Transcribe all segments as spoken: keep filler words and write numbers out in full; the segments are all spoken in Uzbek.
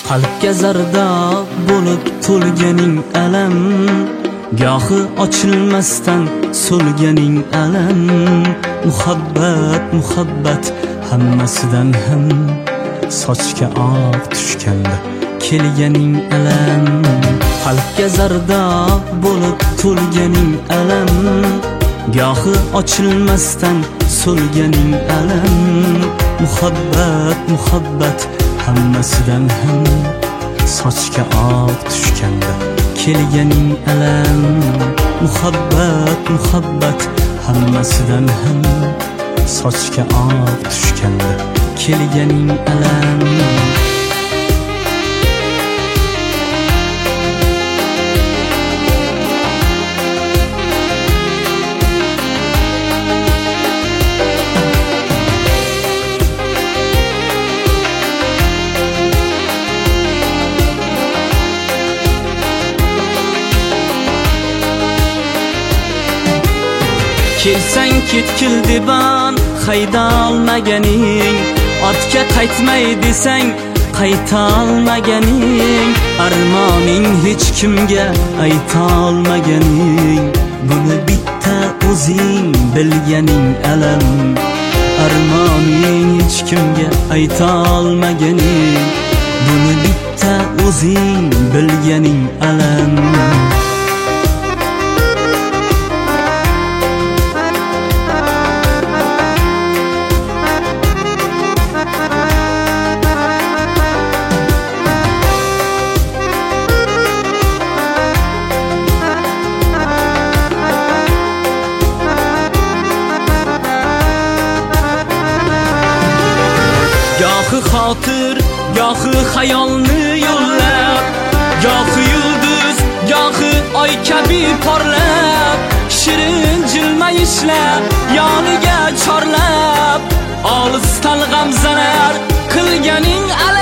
qalbga zarda bo'lib to'lganing alam, gohi ochilmasdan so'lganing alam. Muhabbat, muhabbat hammasidan ham sochga oq tushganda kelganing alam. Qalbga zarda bo'lib to'lganing alam, gohi ochilmasdan so'lganing alam. Muhabbat, muhabbat hammasidan ham sochga oq tushganda kelganing alam. Muhabbat, muhabbat hammasidan ham sochga oq tushganda kelganing alam. Kelsang ketkil deban hayda olmaganing, ortga qaytmay desang qayta olmaganing, armoning hech kimga ayta olmaganing, buni bitta o'zing bilganing alam. Armoning hech kimga ayta olmaganing, buni bitta o'zing bilganing alam. Gohi xotir, gohi xayolni yo'llab, gohi yulduz, gohi oy kabi porlab, shirin jilmayishlar yoniga chorlab, olisdan g'amzalar qilganing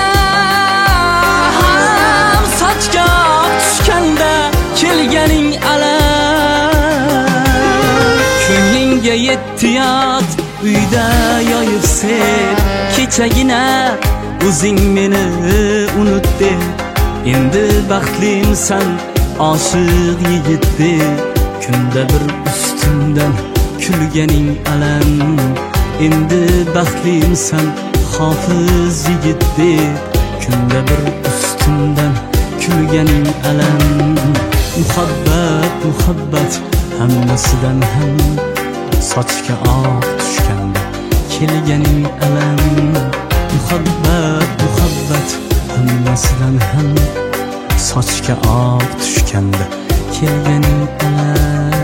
alam. Sochga tushganda kelganing alam. Ko'nglingga yetti yot uyda yoyib sev, kechagina o'zing meni unut deb. Endi baxtlimsan oshiq yigitdek, kunda bir ustimdan kulganing alam. Endi baxtlimsan hofiz yigitdek, kunda bir ustimdan kulganing alam. Muhabbat, muhabbat hammasidan ham sochga oq tushganda kelganing alam. Muhabbat, muhabbat hammasidan ham sochga oq tushganda kelganing alam.